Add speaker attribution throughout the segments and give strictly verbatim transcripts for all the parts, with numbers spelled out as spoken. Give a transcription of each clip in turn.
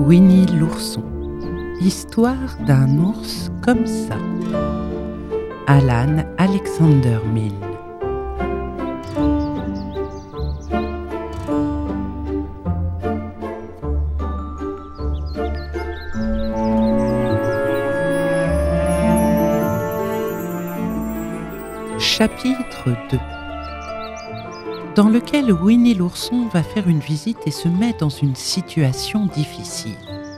Speaker 1: Winnie l'ourson. Histoire d'un ours comme ça. Alan Alexander Milne. Chapitre deux, dans lequel Winnie l'ourson va faire une visite et se met dans une situation difficile.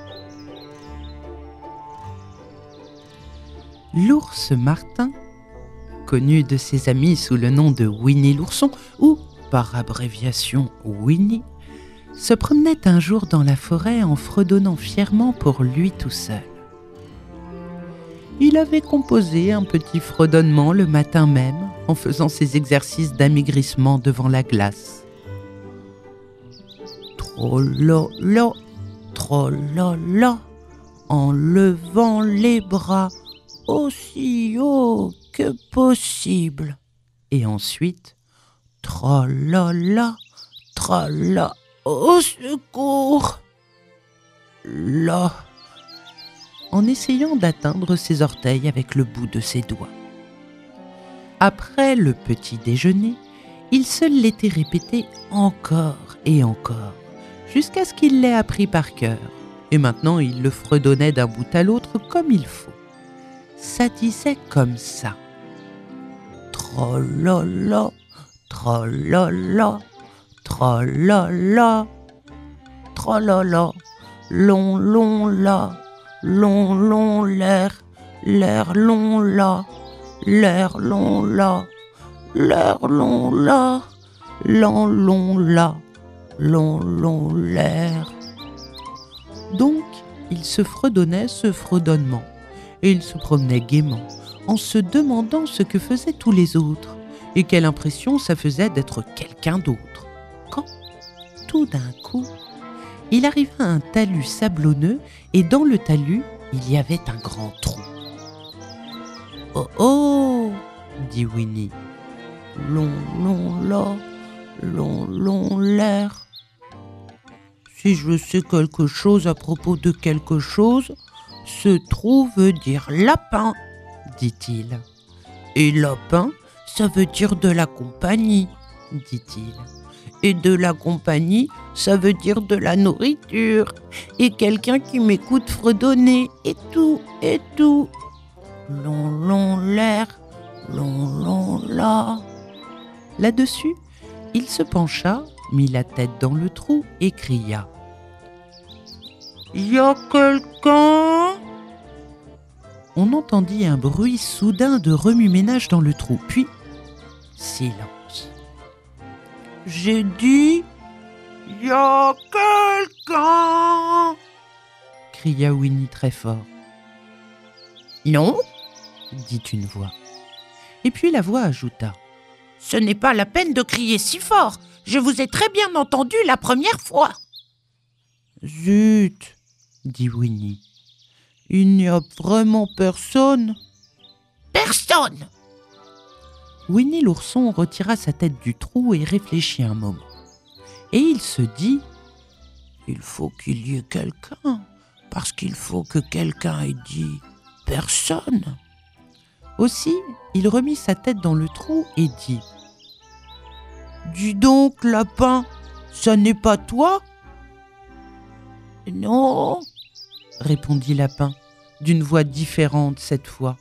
Speaker 1: L'ours Martin, connu de ses amis sous le nom de Winnie l'ourson, ou par abréviation Winnie, se promenait un jour dans la forêt en fredonnant fièrement pour lui tout seul. Il avait composé un petit fredonnement le matin même en faisant ses exercices d'amaigrissement devant la glace. Trolala, trolala, en levant les bras aussi haut que possible. Et ensuite, tralala, trala, au secours. Là, en essayant d'atteindre ses orteils avec le bout de ses doigts. Après le petit déjeuner, il se l'était répété encore et encore, jusqu'à ce qu'il l'ait appris par cœur, et maintenant il le fredonnait d'un bout à l'autre comme il faut. Ça disait comme ça. Trolala, trolala, trolala, trolala, long, long, là. Long, long, l'air, l'air long là, l'air long là, l'air long là, long, long là, long, long, l'air. Donc, il se fredonnait ce fredonnement, et il se promenait gaiement, en se demandant ce que faisaient tous les autres, et quelle impression ça faisait d'être quelqu'un d'autre. Quand, tout d'un coup, il arriva à un talus sablonneux et dans le talus, il y avait un grand trou. « Oh oh !» dit Winnie. « Long, long là, long, long l'air. Si je sais quelque chose à propos de quelque chose, ce trou veut dire lapin, dit-il. Et lapin, ça veut dire de la compagnie, dit-il. Et de la compagnie, ça veut dire de la nourriture, et quelqu'un qui m'écoute fredonner, et tout, et tout. Long, long l'air, long, long là. Là-dessus, il se pencha, mit la tête dans le trou et cria. « Y a quelqu'un ?» On entendit un bruit soudain de remue-ménage dans le trou, puis silence. J'ai dit, y a quelqu'un, cria Winnie très fort. Non, dit une voix. Et puis la voix ajouta. Ce n'est pas la peine de crier si fort, je vous ai très bien entendu la première fois. Zut, dit Winnie, il n'y a vraiment personne. Personne. Winnie l'ourson retira sa tête du trou et réfléchit un moment. Et il se dit « Il faut qu'il y ait quelqu'un, parce qu'il faut que quelqu'un ait dit « personne ». Aussi, il remit sa tête dans le trou et dit « Dis donc, lapin, ça n'est pas toi ?»« Non, » répondit Lapin, d'une voix différente cette fois.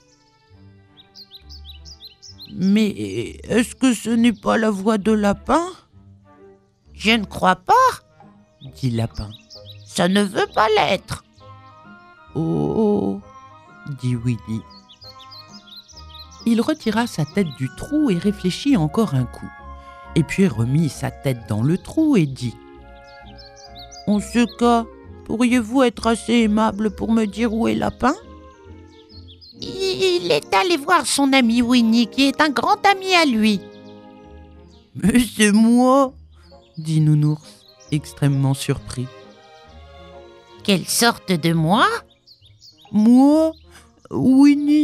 Speaker 1: Mais est-ce que ce n'est pas la voix de Lapin ? Je ne crois pas, dit Lapin. Ça ne veut pas l'être. Oh, dit Winnie. Il retira sa tête du trou et réfléchit encore un coup. Et puis remit sa tête dans le trou et dit « En ce cas, pourriez-vous être assez aimable pour me dire où est Lapin ? » Il est allé voir son ami Winnie, qui est un grand ami à lui. « Mais c'est moi !» dit Nounours, extrêmement surpris. « Quelle sorte de moi ?»« Moi, Winnie. »«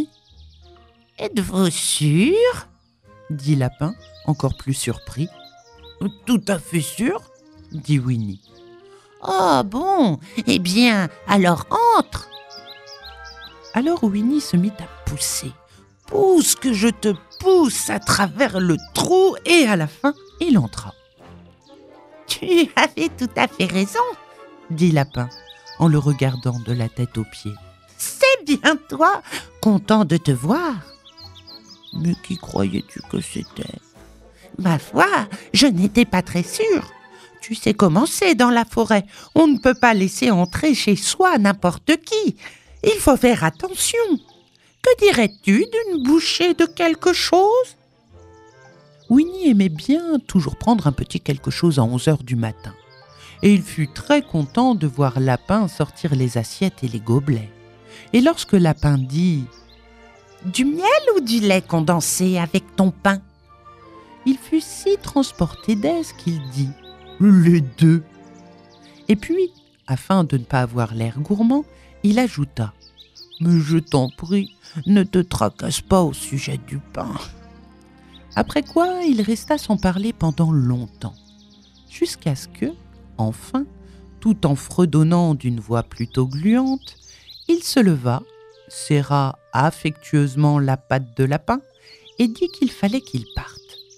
Speaker 1: Êtes-vous sûr ?» dit Lapin, encore plus surpris. « Tout à fait sûr, dit Winnie. Oh bon, eh bien, alors entre.
Speaker 2: Alors Winnie se mit à pousser. Pousse que je te pousse à travers le trou et à la fin, il entra.
Speaker 1: Tu avais tout à fait raison,
Speaker 2: dit Lapin en le regardant de la tête aux pieds.
Speaker 1: C'est bien toi, content de te voir.
Speaker 2: Mais qui croyais-tu que c'était ?
Speaker 1: Ma foi, je n'étais pas très sûre. Tu sais comment c'est dans la forêt. On ne peut pas laisser entrer chez soi n'importe qui. Il faut faire attention. Que dirais-tu d'une bouchée de quelque chose ?
Speaker 2: Winnie aimait bien toujours prendre un petit quelque chose à onze heures du matin. Et il fut très content de voir Lapin sortir les assiettes et les gobelets. Et lorsque Lapin dit
Speaker 1: « Du miel ou du lait condensé avec ton pain ?»
Speaker 2: il fut si transporté d'aise qu'il dit « Les deux !» Et puis, afin de ne pas avoir l'air gourmand, il ajouta « Mais je t'en prie, ne te tracasse pas au sujet du pain. » Après quoi, il resta sans parler pendant longtemps, jusqu'à ce que, enfin, tout en fredonnant d'une voix plutôt gluante, il se leva, serra affectueusement la patte de Lapin et dit qu'il fallait qu'il parte.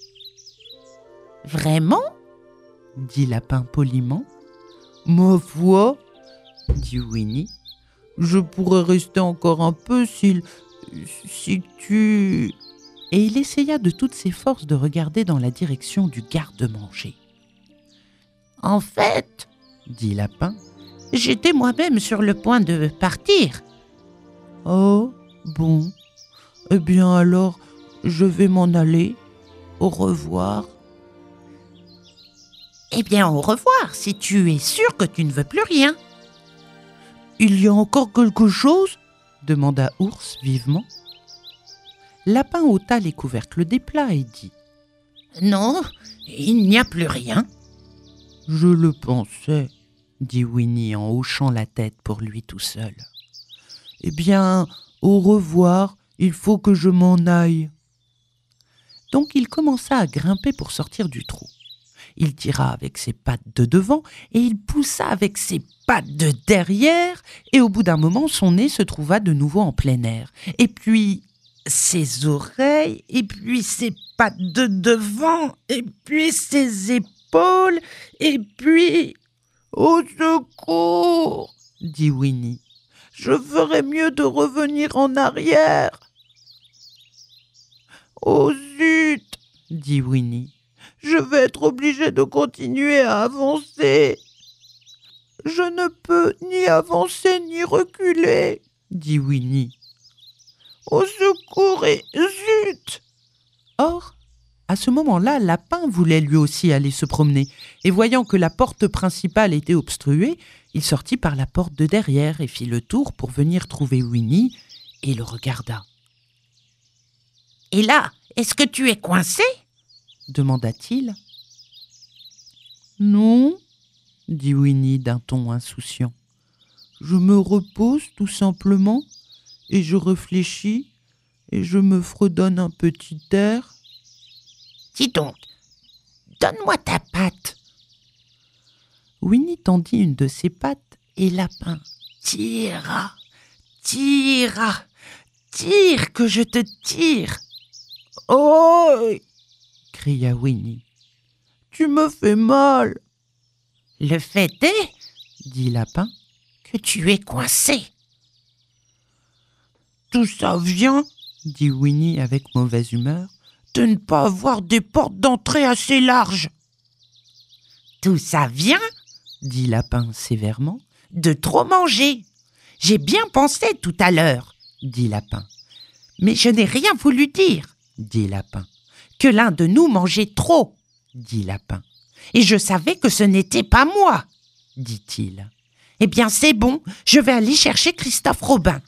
Speaker 1: « Vraiment ?»
Speaker 2: dit Lapin poliment. « Ma foi, dit Winnie, je pourrais rester encore un peu s'il... si tu... » Et il essaya de toutes ses forces de regarder dans la direction du garde-manger.
Speaker 1: « En fait,
Speaker 2: dit Lapin,
Speaker 1: j'étais moi-même sur le point de partir. »«
Speaker 2: Oh, bon. Eh bien alors, je vais m'en aller. Au revoir. »
Speaker 1: « Eh bien, au revoir, si tu es sûr que tu ne veux plus rien. »«
Speaker 2: Il y a encore quelque chose ?» demanda Ours vivement. Lapin ôta les couvercles des plats et dit
Speaker 1: « Non, il n'y a plus rien. »«
Speaker 2: Je le pensais, » dit Winnie en hochant la tête pour lui tout seul. « Eh bien, au revoir, il faut que je m'en aille. » Donc il commença à grimper pour sortir du trou. Il tira avec ses pattes de devant et il poussa avec ses pattes de derrière et au bout d'un moment, son nez se trouva de nouveau en plein air. Et puis ses oreilles, et puis ses pattes de devant, et puis ses épaules, et puis... « Au secours !» dit Winnie. « Je ferais mieux de revenir en arrière. »« Oh zut !» dit Winnie. « Je vais être obligée de continuer à avancer. »« Je ne peux ni avancer ni reculer, » dit Winnie. « Au secours et zut !» Or, à ce moment-là, Lapin voulait lui aussi aller se promener, et voyant que la porte principale était obstruée, il sortit par la porte de derrière et fit le tour pour venir trouver Winnie, et le regarda.
Speaker 1: « Et là, est-ce que tu es coincé ?»
Speaker 2: demanda-t-il. « Non, » dit Winnie d'un ton insouciant. « Je me repose tout simplement, et je réfléchis, et je me fredonne un petit air. »«
Speaker 1: Dis donc, donne-moi ta patte. »
Speaker 2: Winnie tendit une de ses pattes, et Lapin
Speaker 1: tira, tira, tire que je te tire.
Speaker 2: « Oh !» cria Winnie. « Tu me fais mal. »«
Speaker 1: Le fait est,
Speaker 2: dit Lapin,
Speaker 1: que tu es coincé. »«
Speaker 2: Tout ça vient, dit Winnie avec mauvaise humeur, de ne pas avoir des portes d'entrée assez larges. »«
Speaker 1: Tout ça vient,
Speaker 2: dit Lapin sévèrement,
Speaker 1: de trop manger. J'ai bien pensé tout à l'heure,
Speaker 2: dit Lapin.
Speaker 1: Mais je n'ai rien voulu dire,
Speaker 2: dit Lapin.
Speaker 1: Que l'un de nous mangeait trop,
Speaker 2: dit Lapin.
Speaker 1: Et je savais que ce n'était pas moi,
Speaker 2: dit-il.
Speaker 1: Eh bien c'est bon, je vais aller chercher Christophe Robin.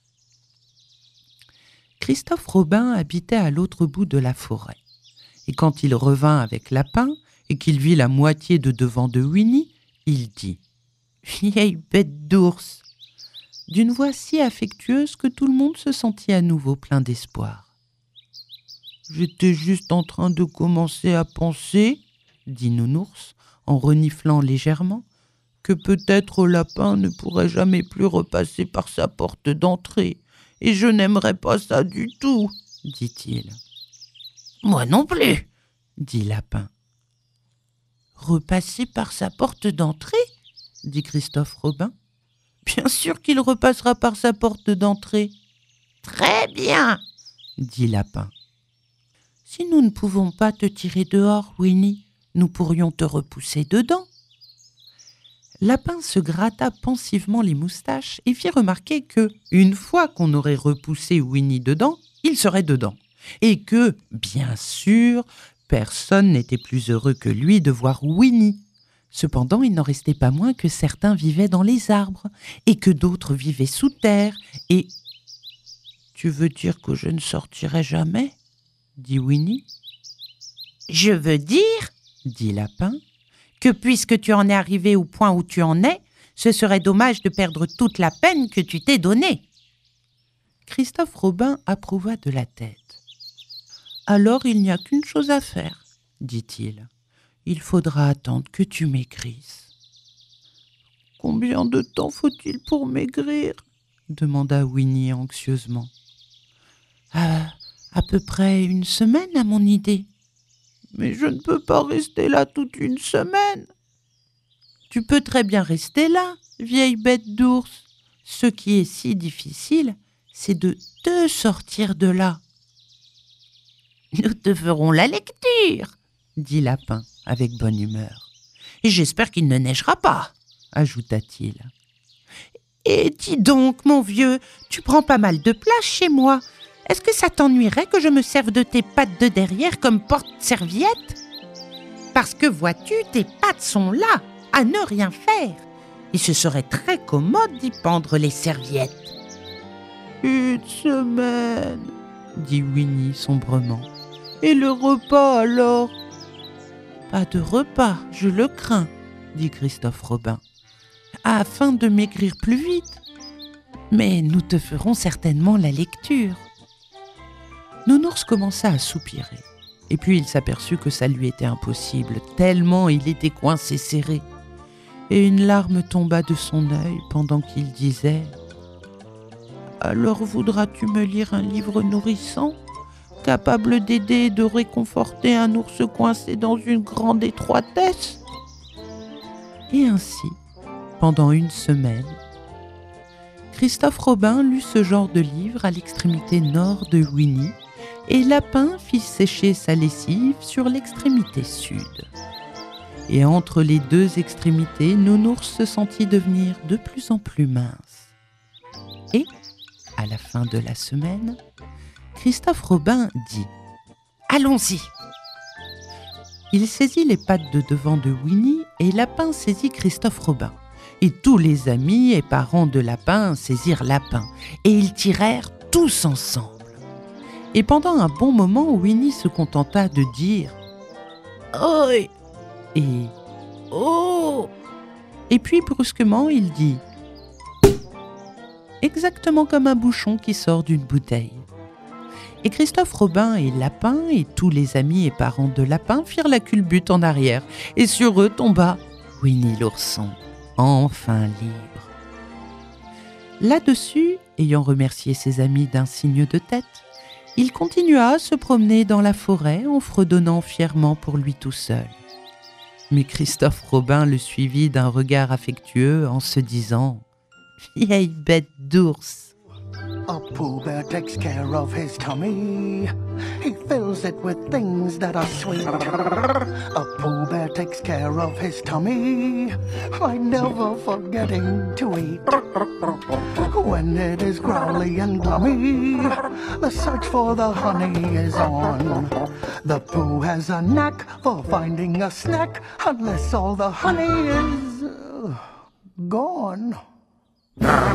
Speaker 2: Christophe Robin habitait à l'autre bout de la forêt. Et quand il revint avec Lapin et qu'il vit la moitié de devant de Winnie, il dit « Vieille bête d'ours !» d'une voix si affectueuse que tout le monde se sentit à nouveau plein d'espoir. « J'étais juste en train de commencer à penser, dit Nounours en reniflant légèrement. que peut-être Lapin ne pourrait jamais plus repasser par sa porte d'entrée, et je n'aimerais pas ça du tout, dit-il.
Speaker 1: Moi non plus,
Speaker 2: dit Lapin.
Speaker 1: Repasser par sa porte d'entrée,
Speaker 2: dit Christophe Robin. Bien sûr qu'il repassera par sa porte d'entrée.
Speaker 1: Très bien,
Speaker 2: dit Lapin.
Speaker 1: Si nous ne pouvons pas te tirer dehors, Winnie, nous pourrions te repousser dedans.
Speaker 2: Lapin se gratta pensivement les moustaches et fit remarquer que, une fois qu'on aurait repoussé Winnie dedans, il serait dedans. Et que, bien sûr, personne n'était plus heureux que lui de voir Winnie. Cependant, il n'en restait pas moins que certains vivaient dans les arbres, et que d'autres vivaient sous terre, et... « Tu veux dire que je ne sortirai jamais ?» dit Winnie.
Speaker 1: « Je veux dire,
Speaker 2: dit Lapin,
Speaker 1: que puisque tu en es arrivé au point où tu en es, ce serait dommage de perdre toute la peine que tu t'es donnée. »
Speaker 2: Christophe Robin approuva de la tête. « Alors il n'y a qu'une chose à faire, dit-il. Il faudra attendre que tu maigrisses. »« Combien de temps faut-il pour maigrir ?» demanda Winnie anxieusement.
Speaker 1: À, à peu près une semaine, à mon idée. »«
Speaker 2: Mais je ne peux pas rester là toute une semaine. »« Tu peux très bien rester là, vieille bête d'ours. Ce qui est si difficile, c'est de te sortir de là. »«
Speaker 1: Nous te ferons la lecture, »
Speaker 2: dit Lapin avec bonne humeur.
Speaker 1: « Et j'espère qu'il ne neigera pas, »
Speaker 2: ajouta-t-il.
Speaker 1: « Et dis donc, mon vieux, tu prends pas mal de place chez moi. Est-ce que ça t'ennuierait que je me serve de tes pattes de derrière comme porte-serviette ? Parce que vois-tu, tes pattes sont là, à ne rien faire. Et ce serait très commode d'y pendre les serviettes. »«
Speaker 2: Une semaine, dit Winnie sombrement. Et le repas alors ? » ?»« Pas de repas, je le crains, dit Christophe Robin, afin de maigrir plus vite. Mais nous te ferons certainement la lecture. » Nounours commença à soupirer, et puis il s'aperçut que ça lui était impossible, tellement il était coincé serré. Et une larme tomba de son œil pendant qu'il disait « Alors voudras-tu me lire un livre nourrissant, capable d'aider et de réconforter un ours coincé dans une grande étroitesse ?» Et ainsi, pendant une semaine, Christophe Robin lut ce genre de livre à l'extrémité nord de Winnie, et Lapin fit sécher sa lessive sur l'extrémité sud. Et entre les deux extrémités, Nounours se sentit devenir de plus en plus mince. Et, à la fin de la semaine, Christophe Robin dit « Allons-y !» Il saisit les pattes de devant de Winnie et Lapin saisit Christophe Robin. Et tous les amis et parents de Lapin saisirent Lapin, et ils tirèrent tous ensemble. Et pendant un bon moment, Winnie se contenta de dire « Oi !» et « Oh !» Et puis brusquement, il dit « exactement comme un bouchon qui sort d'une bouteille. » Et Christophe Robin et Lapin et tous les amis et parents de Lapin firent la culbute en arrière, et sur eux tomba Winnie l'ourson, enfin libre. Là-dessus, ayant remercié ses amis d'un signe de tête, il continua à se promener dans la forêt en fredonnant fièrement pour lui tout seul. Mais Christophe Robin le suivit d'un regard affectueux en se disant « Vieille bête d'ours !»
Speaker 3: A Pooh Bear takes care of his tummy. He fills it with things that are sweet. A Pooh Bear takes care of his tummy by never forgetting to eat. When it is growly and glummy, the search for the honey is on. The Pooh has a knack for finding a snack unless all the honey is uh, gone. A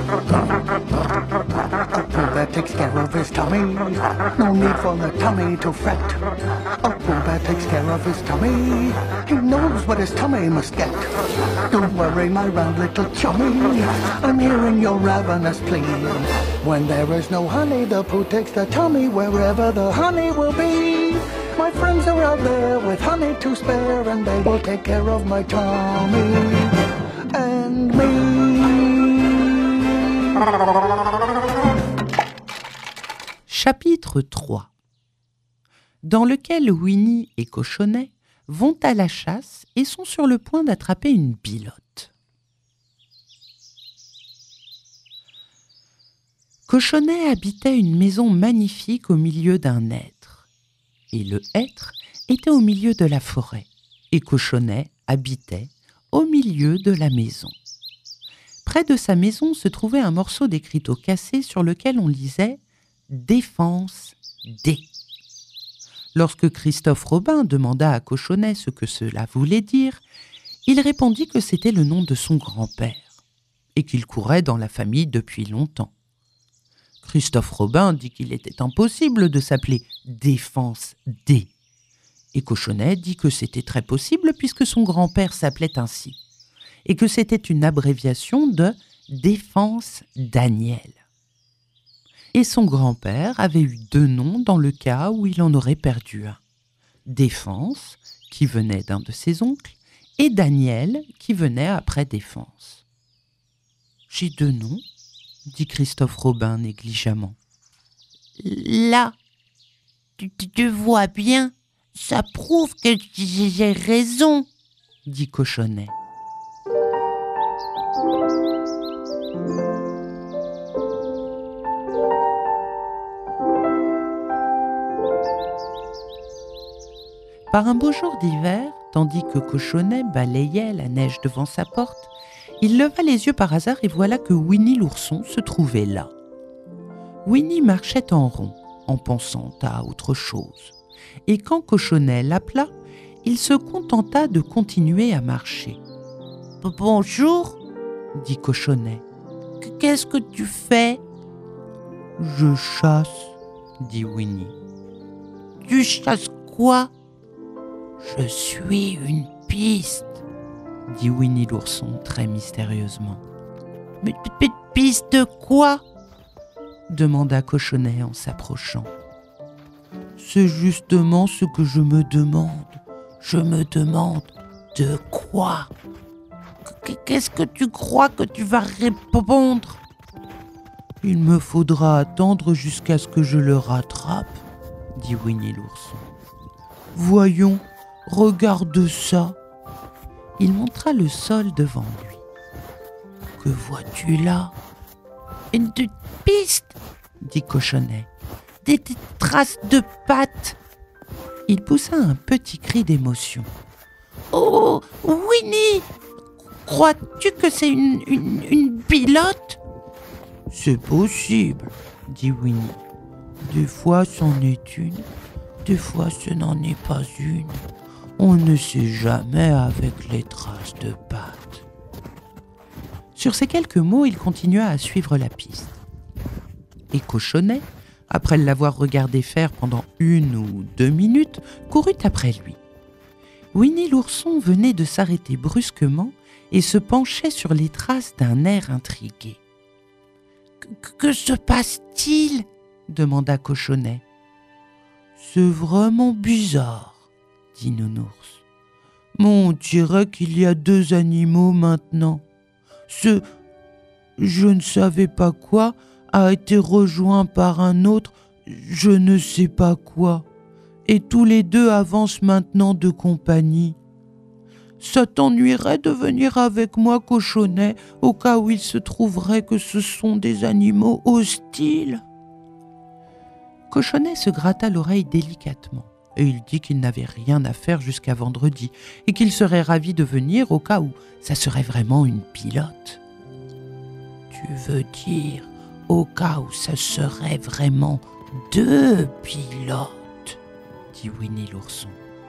Speaker 3: Pooh Bear takes care of his tummy. No need for the tummy to fret. A Pooh Bear takes care of his tummy. He knows what his tummy must get. Don't worry, my round little chummy. I'm hearing your ravenous plea. When there is no honey, the Pooh takes the tummy wherever the honey will be. My friends are out there with honey to spare, and they will take care of my tummy. And
Speaker 2: Chapitre trois, dans lequel Winnie et Cochonnet vont à la chasse et sont sur le point d'attraper une bilote. Cochonnet habitait une maison magnifique au milieu d'un hêtre. Et le hêtre était au milieu de la forêt. Et Cochonnet habitait au milieu de la maison. Près de sa maison se trouvait un morceau d'écriteau cassé sur lequel on lisait « Défense D ». Lorsque Christophe Robin demanda à Cochonnet ce que cela voulait dire, il répondit que c'était le nom de son grand-père et qu'il courait dans la famille depuis longtemps. Christophe Robin dit qu'il était impossible de s'appeler Défense D. Et Cochonnet dit que c'était très possible puisque son grand-père s'appelait ainsi et que c'était une abréviation de Défense Daniel. Et son grand-père avait eu deux noms dans le cas où il en aurait perdu un. Défense, qui venait d'un de ses oncles, et Daniel, qui venait après Défense. « J'ai deux noms ?» dit Christophe Robin négligemment.
Speaker 1: « Là, tu, tu vois bien, ça prouve que j'ai raison, »
Speaker 2: dit Cochonnet. Par un beau jour d'hiver, tandis que Cochonnet balayait la neige devant sa porte, il leva les yeux par hasard et voilà que Winnie l'ourson se trouvait là. Winnie marchait en rond, en pensant à autre chose. Et quand Cochonnet l'appela, il se contenta de continuer à marcher.
Speaker 1: « Bonjour, »
Speaker 2: dit Cochonnet.
Speaker 1: « Qu'est-ce que tu fais ?»«
Speaker 2: Je chasse, » dit Winnie.
Speaker 1: « Tu chasses quoi ?»« Je suis une piste, »
Speaker 2: dit Winnie l'ourson très mystérieusement.
Speaker 1: « Mais piste de quoi ?»
Speaker 2: demanda Cochonnet en s'approchant. « C'est justement ce que je me demande.
Speaker 1: Je me demande de quoi ? Qu'est-ce que tu crois que tu vas répondre ?
Speaker 2: Il me faudra attendre jusqu'à ce que je le rattrape, dit Winnie l'ourson. Voyons, regarde ça. Il montra le sol devant lui. Que vois-tu là ?
Speaker 1: Une piste,
Speaker 2: dit Cochonnet.
Speaker 1: Des, des traces de pattes.
Speaker 2: Il poussa un petit cri d'émotion.
Speaker 1: Oh, Winnie, crois-tu que c'est une, une, une bilote ?
Speaker 2: C'est possible, dit Winnie. Des fois c'en est une, des fois ce n'en est pas une. On ne sait jamais avec les traces de pattes. Sur ces quelques mots, il continua à suivre la piste. Et Cochonnet, après l'avoir regardé faire pendant une ou deux minutes, courut après lui. Winnie l'ourson venait de s'arrêter brusquement et se penchait sur les traces d'un air intrigué.
Speaker 1: Que, que se passe-t-il ?
Speaker 2: demanda Cochonnet. C'est vraiment bizarre, dit Nounours. Mais on dirait qu'il y a deux animaux maintenant. Ce je ne savais pas quoi a été rejoint par un autre je ne sais pas quoi. Et tous les deux avancent maintenant de compagnie. Ça t'ennuierait de venir avec moi, Cochonnet, au cas où il se trouverait que ce sont des animaux hostiles ? Cochonnet se gratta l'oreille délicatement et il dit qu'il n'avait rien à faire jusqu'à vendredi et qu'il serait ravi de venir au cas où ça serait vraiment une pilote.
Speaker 1: Tu veux dire au cas où ça serait vraiment deux pilotes,
Speaker 2: dit Winnie l'ourson.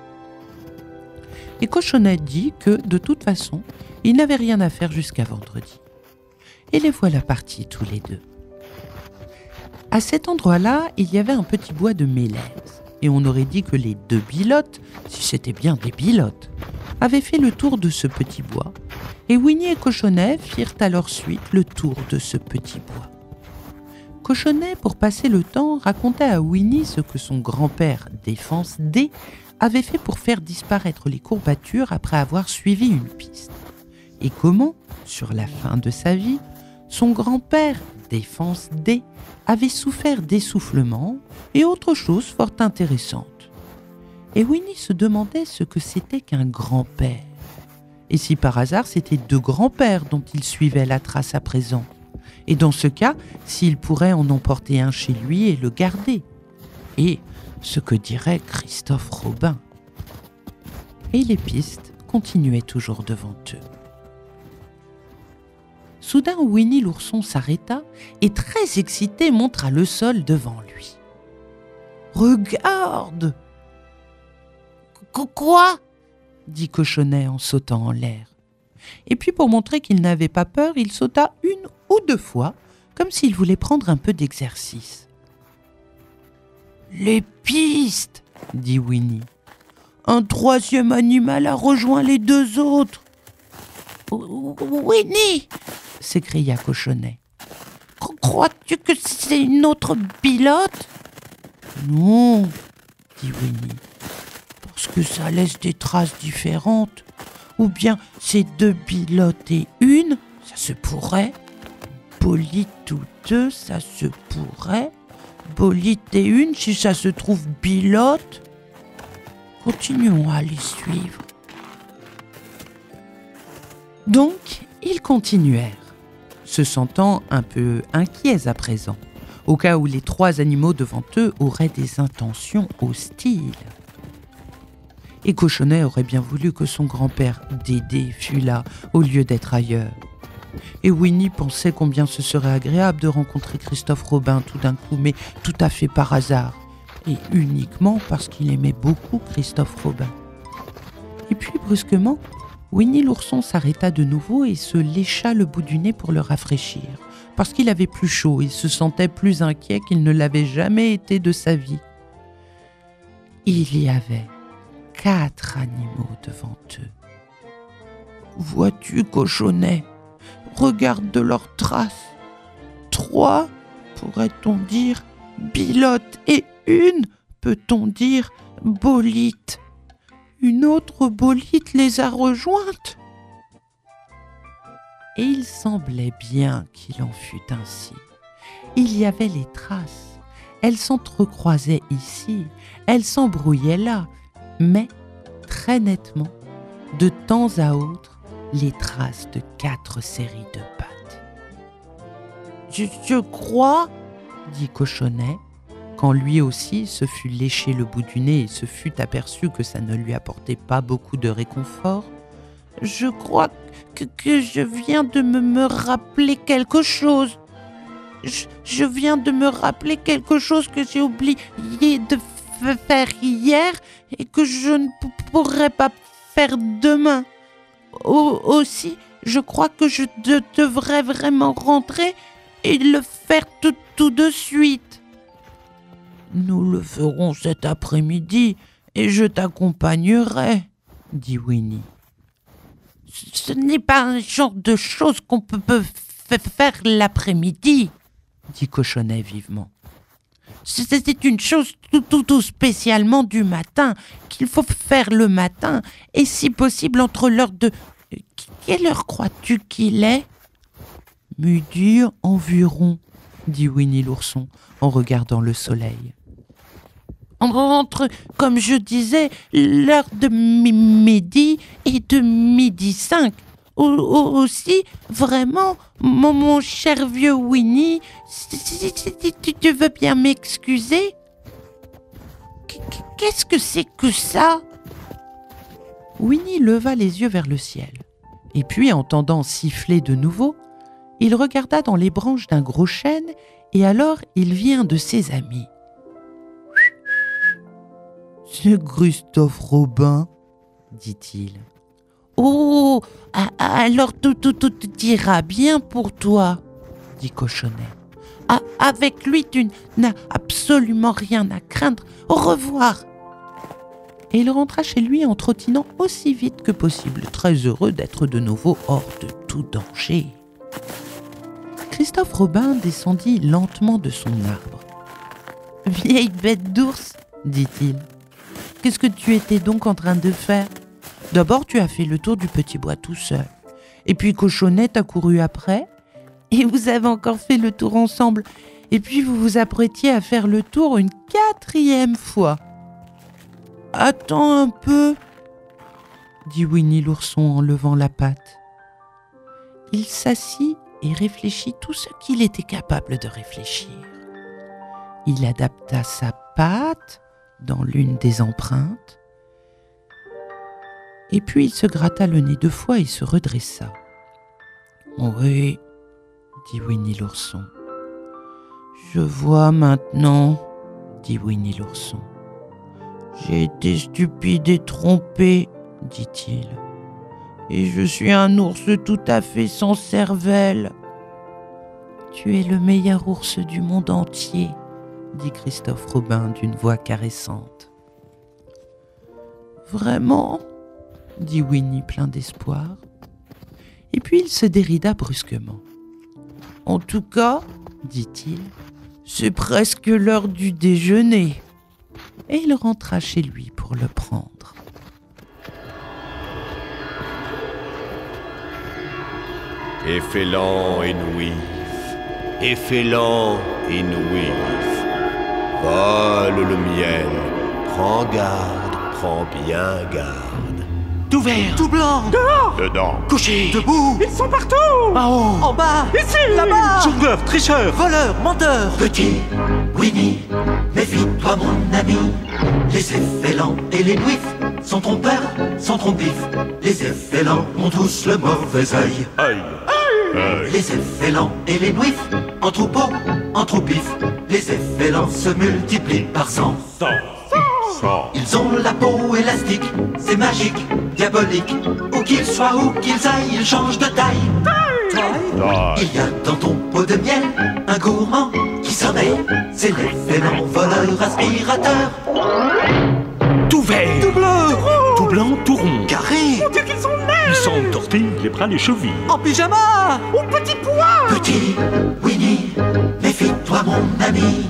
Speaker 2: Et Cochonnet dit que, de toute façon, il n'avait rien à faire jusqu'à vendredi. Et les voilà partis tous les deux. À cet endroit-là, il y avait un petit bois de mélèze, et on aurait dit que les deux bilotes, si c'était bien des bilotes, avaient fait le tour de ce petit bois, et Winnie et Cochonnet firent à leur suite le tour de ce petit bois. Cochonnet, pour passer le temps, racontait à Winnie ce que son grand-père, Défense D, avait fait pour faire disparaître les courbatures après avoir suivi une piste. Et comment, sur la fin de sa vie, son grand-père, Défense D avait souffert d'essoufflement et autre chose fort intéressante. Et Winnie se demandait ce que c'était qu'un grand-père. Et si par hasard c'était deux grands-pères dont il suivait la trace à présent. Et dans ce cas, s'il pourrait en emporter un chez lui et le garder. Et ce que dirait Christophe Robin. Et les pistes continuaient toujours devant eux. Soudain, Winnie l'ourson s'arrêta et, très excité, montra le sol devant lui. « Regarde !»«
Speaker 1: Quoi ?»
Speaker 2: dit Cochonnet en sautant en l'air. Et puis, pour montrer qu'il n'avait pas peur, il sauta une ou deux fois, comme s'il voulait prendre un peu d'exercice.
Speaker 1: « Les pistes !»
Speaker 2: dit Winnie.
Speaker 1: « Un troisième animal a rejoint les deux autres. »« Winnie !» s'écria Cochonnet. « Crois-tu que c'est une autre bilote ?»«
Speaker 2: Non, dit Winnie.
Speaker 1: Parce que ça laisse des traces différentes. Ou bien c'est deux bilotes et une, ça se pourrait. Bolite ou deux, ça se pourrait. Bolite et une, si ça se trouve bilote. Continuons à les suivre. »
Speaker 2: Donc, ils continuèrent, se sentant un peu inquiets à présent, au cas où les trois animaux devant eux auraient des intentions hostiles. Et Cochonnet aurait bien voulu que son grand-père Dédé fût là, au lieu d'être ailleurs. Et Winnie pensait combien ce serait agréable de rencontrer Christophe Robin tout d'un coup, mais tout à fait par hasard, et uniquement parce qu'il aimait beaucoup Christophe Robin. Et puis, brusquement, Winnie l'ourson s'arrêta de nouveau et se lécha le bout du nez pour le rafraîchir, parce qu'il avait plus chaud et se sentait plus inquiet qu'il ne l'avait jamais été de sa vie. Il y avait quatre animaux devant eux. « Vois-tu, Cochonnet, regarde de leurs traces. Trois, pourrait-on dire, bilote, et une, peut-on dire, bolite. Une autre bolite les a rejointes. » Et il semblait bien qu'il en fût ainsi. Il y avait les traces. Elles s'entrecroisaient ici, elles s'embrouillaient là, mais très nettement, de temps à autre, les traces de quatre séries de pattes. « Je, je crois, » dit Cochonnet, quand lui aussi se fut léché le bout du nez et se fut aperçu que ça ne lui apportait pas beaucoup de réconfort, « je crois que, que je viens de me, me rappeler quelque chose. Je, je viens de me rappeler quelque chose que j'ai oublié de f- faire hier et que je ne p- pourrai pas faire demain. Au, aussi, je crois que je de, devrais vraiment rentrer et le faire tout, tout de suite. »« Nous le ferons cet après-midi et je t'accompagnerai, » dit Winnie. « Ce n'est pas un genre de chose qu'on peut, peut f- faire l'après-midi, » dit Cochonnet vivement. « C'est une chose tout, tout, tout spécialement du matin, qu'il faut faire le matin, et si possible entre l'heure de... Quelle heure crois-tu qu'il est ?»« Midi environ, » dit Winnie l'ourson en regardant le soleil. « Entre, comme je disais, l'heure de mi- midi et de midi cinq. Aussi, vraiment, mon, mon cher vieux Winnie, si, si, si tu, tu veux bien m'excuser. Qu'est-ce que c'est que ça ?» Winnie leva les yeux vers le ciel, et puis, entendant siffler de nouveau, il regarda dans les branches d'un gros chêne, et alors il vit un de ses amis. « C'est Christophe Robin, » dit-il. « Oh, alors tout, tout, tout ira bien pour toi, » dit Cochonnet. Ah, « Avec lui, tu n'as absolument rien à craindre. Au revoir. » Et il rentra chez lui en trottinant aussi vite que possible, très heureux d'être de nouveau hors de tout danger. Christophe Robin descendit lentement de son arbre. « Vieille bête d'ours, » dit-il. « Qu'est-ce que tu étais donc en train de faire ? D'abord, tu as fait le tour du petit bois tout seul. Et puis Cochonnet t'a couru après. Et vous avez encore fait le tour ensemble. Et puis vous vous apprêtiez à faire le tour une quatrième fois. Attends un peu, dit Winnie l'ourson en levant la patte. Il s'assit et réfléchit tout ce qu'il était capable de réfléchir. Il adapta sa patte dans l'une des empreintes, et puis il se gratta le nez deux fois et se redressa. « Oui, » dit Winnie l'ourson. « Je vois maintenant, » dit Winnie l'ourson. « J'ai été stupide et trompé, » dit-il. « Et je suis un ours tout à fait sans cervelle. »« Tu es le meilleur ours du monde entier, » dit Christophe Robin d'une voix caressante. « Vraiment ?» dit Winnie plein d'espoir. Et puis il se dérida brusquement. « En tout cas, dit-il, c'est presque l'heure du déjeuner. » Et il rentra chez lui pour le prendre.
Speaker 4: Effélant et nouif, effélant et nouif, vole le miel, prends garde, prends bien garde.
Speaker 5: Tout vert,
Speaker 3: Tout blanc,
Speaker 4: Dedans,
Speaker 5: couché,
Speaker 3: debout,
Speaker 5: ils sont partout.
Speaker 3: en haut,
Speaker 5: En bas,
Speaker 3: ici,
Speaker 5: là-bas.
Speaker 3: jongleur, tricheur,
Speaker 5: Voleur, menteur.
Speaker 6: Petit Winnie, méfie-toi mon ami. Les effélants et les nouifs sont trompeurs, sont trompifs. Les effélants ont tous le mauvais œil.
Speaker 4: aïe, aïe,
Speaker 6: Les effélants et les nouifs, en troupeau, en troupif. Les effélants se multiplient par cent.
Speaker 4: sang, sang,
Speaker 6: Ils ont la peau élastique, c'est magique, diabolique. Où qu'ils soient, où qu'ils aillent, ils changent de taille.
Speaker 4: taille,
Speaker 6: Il y a dans ton pot de miel un gourmand qui sommeille. C'est l'effélant voleur aspirateur.
Speaker 5: Tout vert,
Speaker 3: tout bleu,
Speaker 5: tout blanc, tout rond.
Speaker 6: Carré,
Speaker 5: Ils sont tortilles, les bras, les chevilles.
Speaker 3: en pyjama,
Speaker 6: petit Winnie, méfie-toi mon ami.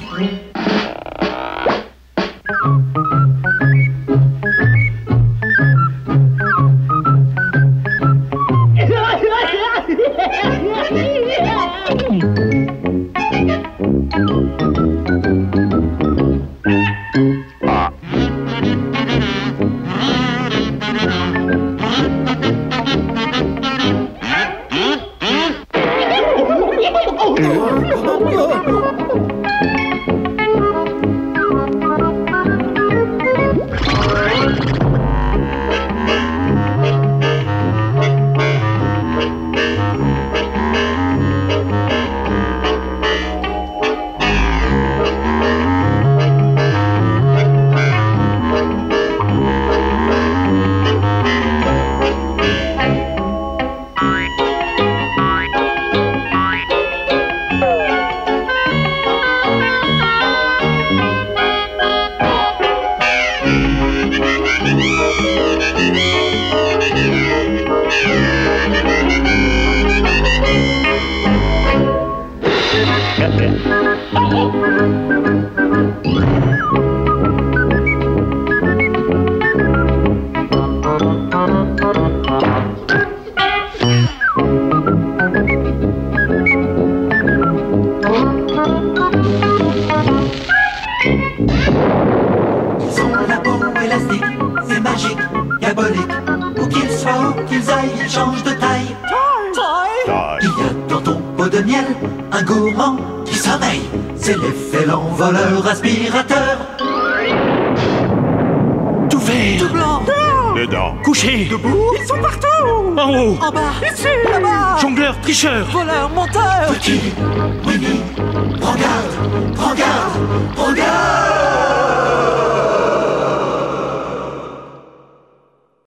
Speaker 6: Ils ont la peau élastique, c'est magique, diabolique. Où qu'ils soient, où qu'ils aillent, ils changent de taille.
Speaker 4: taille,
Speaker 6: Il y a dans ton pot de miel un gourmand qui sommeille. C'est l'effélant voleur aspirateur.
Speaker 5: Tout vert,
Speaker 3: tout blanc,
Speaker 4: dedans,
Speaker 5: couché,
Speaker 3: debout,
Speaker 5: en haut,
Speaker 3: en bas, ici, là-bas,
Speaker 5: jongleur, tricheur.
Speaker 3: voleur, menteur,
Speaker 6: Petit